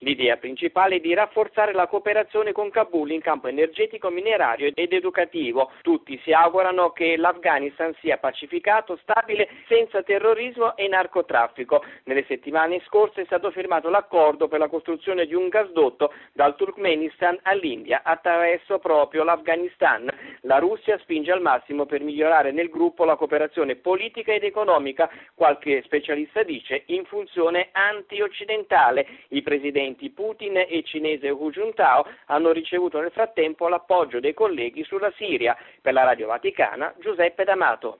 L'idea principale è di rafforzare la cooperazione con Kabul in campo energetico, minerario ed educativo. Tutti si augurano che l'Afghanistan sia pacificato, stabile, senza terrorismo e narcotraffico. Nelle settimane scorse è stato firmato l'accordo per la costruzione di un gasdotto dal Turkmenistan all'India attraverso proprio l'Afghanistan. La Russia spinge al massimo per migliorare nel gruppo la cooperazione politica ed economica, qualche specialista dice in funzione anti-occidentale. I presidenti Putin e cinese Hu Jintao hanno ricevuto nel frattempo l'appoggio dei colleghi sulla Siria. Per la Radio Vaticana, Giuseppe D'Amato.